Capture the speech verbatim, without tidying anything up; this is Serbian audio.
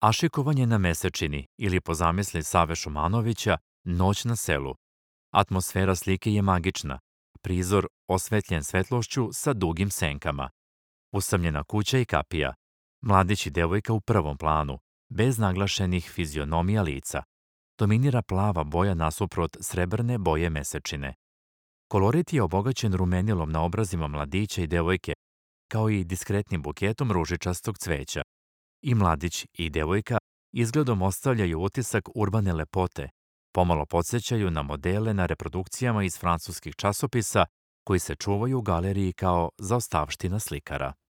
A šikovanje na Mesečini ili po zamisli Save Šumanovića Noć na selu. Atmosfera slike je magična, prizor osvetljen svetlošću sa dugim senkama. Usamljena kuća i kapija, mladić i devojka u prvom planu, bez naglašenih fizionomija lica. Dominira plava boja nasuprot srebrne boje Mesečine. Kolorit je obogaćen rumenilom na obrazima mladića i devojke, kao i diskretnim buketom ružičastog cveća. I mladić i devojka izgledom ostavljaju utisak urbane lepote, pomalo podsjećaju na modele na reprodukcijama iz francuskih časopisa koji se čuvaju u galeriji kao zaostavština slikara.